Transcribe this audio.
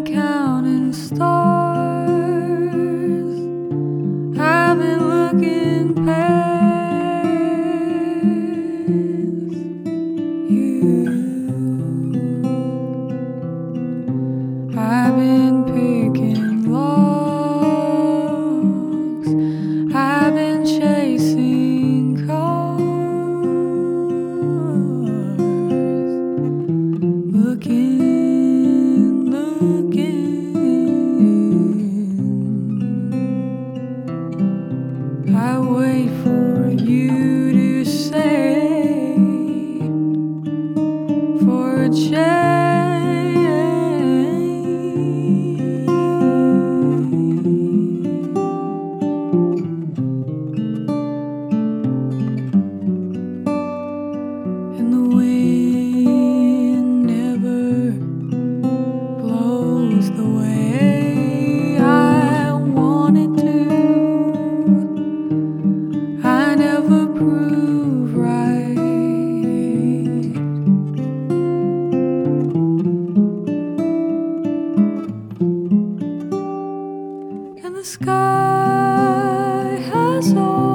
been counting stars. I've been looking past you. I've been picking locks. I've been chasing cars. Looking. I wait for you to say, for a change. And the wind never blows the way I want it to. I never prove right. And the sky has all